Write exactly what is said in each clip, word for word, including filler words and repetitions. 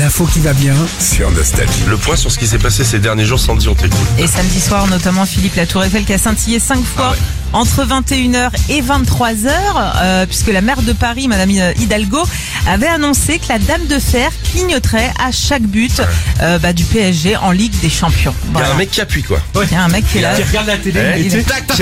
L'info qui va bien sur Nostalgie. Le point sur ce qui s'est passé ces derniers jours, Sandy, on t'écoute. Et samedi soir, notamment Philippe, la Tour Eiffel qui a scintillé cinq fois Ah ouais. entre vingt et une heures et vingt-trois heures, euh, puisque la maire de Paris, Madame Hidalgo, avait annoncé que la Dame de Fer clignoterait à chaque but euh, bah, du P S G en Ligue des Champions. Il y Voilà. a un mec qui appuie, quoi. Il y a un mec qui est là. Qui regarde la télé. Eh, Il est- tac, tac.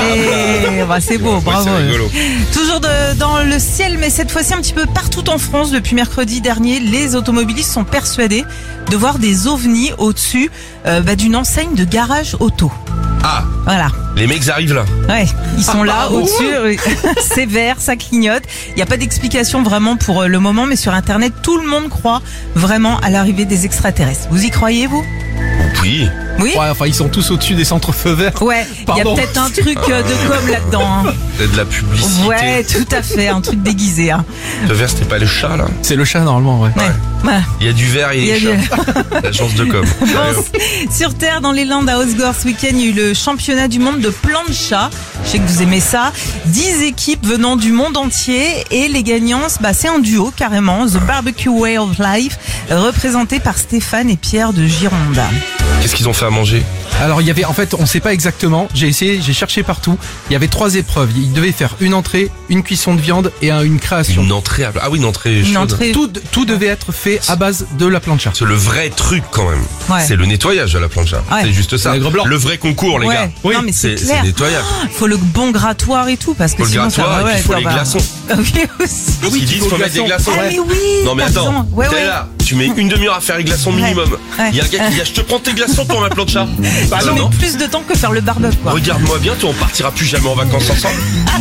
Allez, bah, c'est beau, Ouais, bravo. c'est rigolo. Toujours de- dans le ciel, mais cette fois-ci un petit peu partout en France. Depuis mercredi dernier, les automobilistes sont persuadés de voir des ovnis au-dessus euh, bah, d'une enseigne de garage auto. Ah, Voilà. les mecs arrivent là. Ouais, ils sont là Ah, au-dessus. Oui. C'est vert, ça clignote. Il n'y a pas d'explication vraiment pour euh, le moment, mais sur Internet, tout le monde croit vraiment à l'arrivée des extraterrestres. Vous y croyez, vous? Oui. Oui. Ouais, enfin, ils sont tous au-dessus des centres feux verts. Ouais, il y a Pardon. peut-être un truc euh, de com là-dedans. hein. C'est de la publicité. Ouais, tout à fait, un truc déguisé. Hein. Le vert, c'était pas le chat, là. C'est le chat, normalement, ouais. Ouais. Ouais. Il y a du vert et Il y a des du- chats. L'agence de com. Allez, Bon, hop. sur Terre, dans les Landes, à Osgore, ce week-end, il y a eu le championnat du monde de plancha. Je sais que vous aimez ça. Dix équipes venant du monde entier et les gagnants, bah, c'est un duo carrément. The Barbecue Way of Life, représenté par Stéphane et Pierre de Gironde. Qu'est-ce qu'ils ont fait à manger? Alors, il y avait, en fait, on sait pas exactement. J'ai essayé, j'ai cherché partout. Il y avait trois épreuves. Ils devaient faire une entrée, une cuisson de viande et un- une création. Une entrée à... Ah oui, une entrée Une chaude. entrée. Tout, tout devait être fait à base de la plancha. C'est le vrai truc, quand même. Ouais. C'est le nettoyage à la plancha. Ouais. C'est juste ça. Vinaigre blanc. Le vrai concours, les Ouais. gars. Oui. Non, mais c'est C'est clair. c'est le nettoyage. Faut le bon grattoir et tout, parce que Faut le sinon ça grattoir va. et puis ouais, il faut ça les va. glaçons. Oui, aussi. Ils disent qu'il faut faut mettre des glaçons. glaçons. Ah, mais oui. Non mais t'as attends, raison. Ouais, t'es ouais. là, tu mets une demi-heure à faire les glaçons minimum. Ouais. Il y a un gars qui dit je te prends tes glaçons pour ma plancha. Bah Je non, mets non. plus de temps que faire le barbecue, quoi. Regarde-moi bien, toi on partira plus jamais en vacances ensemble.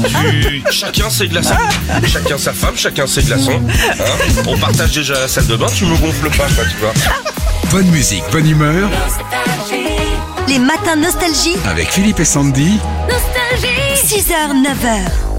Tu- Chacun ses glaçons. Chacun sa femme, chacun ses glaçons. Hein, on partage déjà la salle de bain, tu me gonfles pas quoi, tu vois. Bonne musique, bonne humeur Les matins nostalgie, avec Philippe et Sandy. six heures neuf heures.